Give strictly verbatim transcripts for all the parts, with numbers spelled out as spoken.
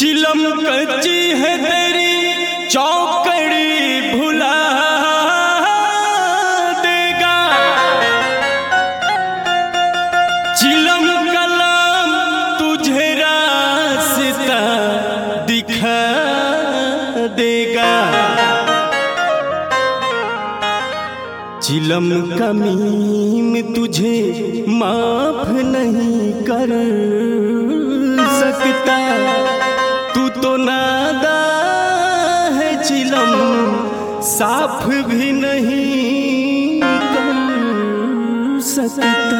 चिलम कच्ची है तेरी चौकड़ी भुला देगा। चिलम कलम तुझे रास्ता दिखा देगा। चिलम का मीम तुझे माफ नहीं कर सकता। तू तो नादा है चिलम साफ भी नहीं कर सकता।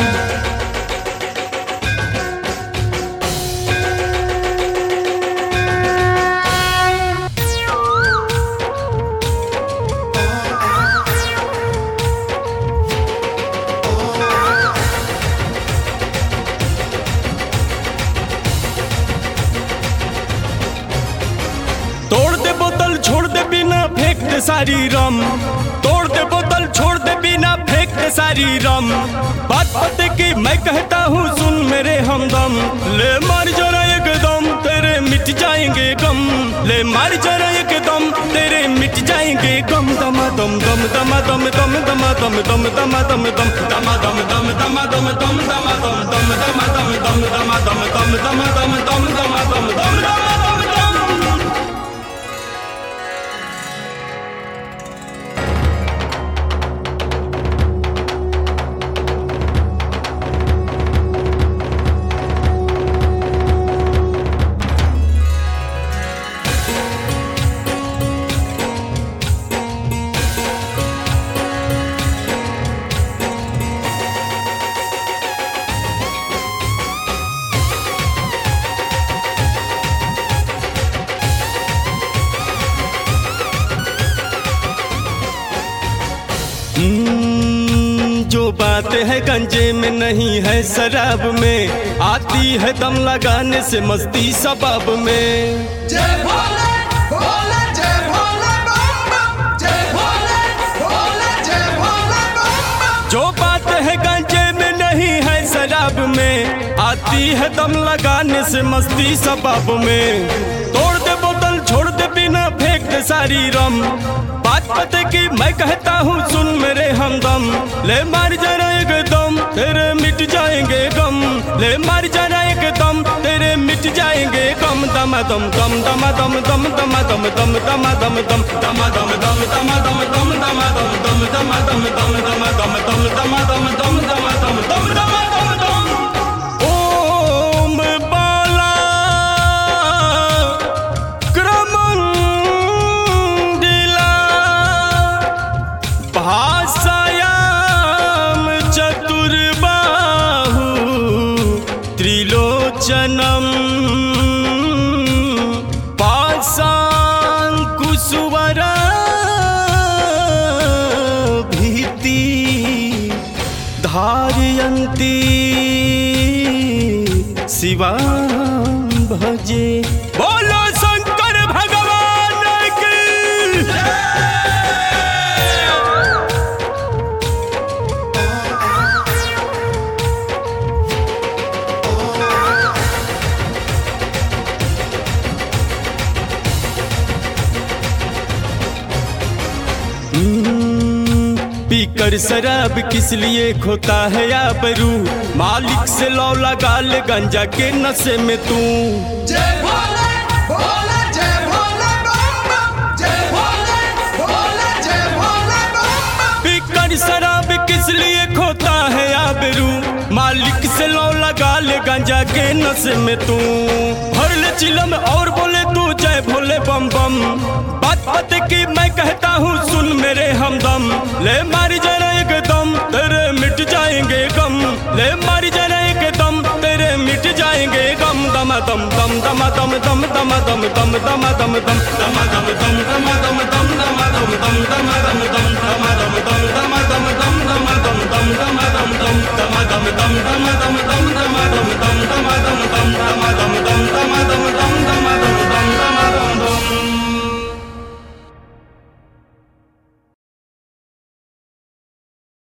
तोड़ दे बोतल छोड़ दे बिना फेंक दे सारी रम। तोड़ दे बोतल छोड़ दे बिना फेंक दे सारी रम। बात पते की मैं कहता हूँ सुन मेरे हमदम। ले मार जरा एकदम तेरे मिट जाएंगे गम। ले मार जरा एकदम तेरे मिट जाएंगे गम। दमा दम दम दमा दम दम दमा दम दम दमा दम दम दमा दम दम दमा दम दम दमा दम दम दमा दम दम दमा दम दम दमा दम दम दमा दम दम दमा दम दम। जो बात है गंजे में नहीं है शराब में, आती है दम लगाने से मस्ती सबाब में। जय भोले भोले जय भोले बम बम। जय भोले भोले जय भोले बम बम। जो बात है गंजे में नहीं है शराब में, आती है दम लगाने से मस्ती सबाब में। तोड़ दे बोतल छोड़ दे बिना फेंक दे सारी रम। बात पते की मैं कहता हूँ सुन मेरे हमदम। ले मार जरा एकदम तेरे मिट जाएंगे गम। ले मार जरा एकदम तेरे मिट जाएंगे गम। दमा दम दम दमा दम दम दमा दम दम दमा दम दम दमा दम दम दमा दम दम दमा दम दम दमा दम दम दमा दम दम दमा दम दम दमा दम दम दमा दम दम। ओम बाला भाषायाम चतुर्बाहु त्रिलोचनम। पाशांकुशवरा भीति धारयन्ती शिवां भजे। बोलो शंकर भगवान की। पीकर शराब किस लिए खोता है आबरू, मालिक से लौ लगा ले गंजा के नशे में तू। जय भोले भोले जय भोले बम बम। जय भोले भोले जय भोले बम बम। पीकर शराब किस लिए खोता है आबरू, मालिक से लौ लगा ले गंजा के नशे में तू। भर ले चिलम और बोले तू जय भोले बम बम। बात बात की मैं कहता हूँ सुन मेरे हमदम। ले मारी जरा एकदम तेरे मिट जाएंगे गम। ले मारी जरा एकदम तेरे मिट जाएंगे गम। दमा दम दम दमा दम दम दमा दम दम दमा दम दम दमा दम दम दमा दम दम दमा दम दम दमा दम दम दमा दम दम दमा दम दम दमा दम।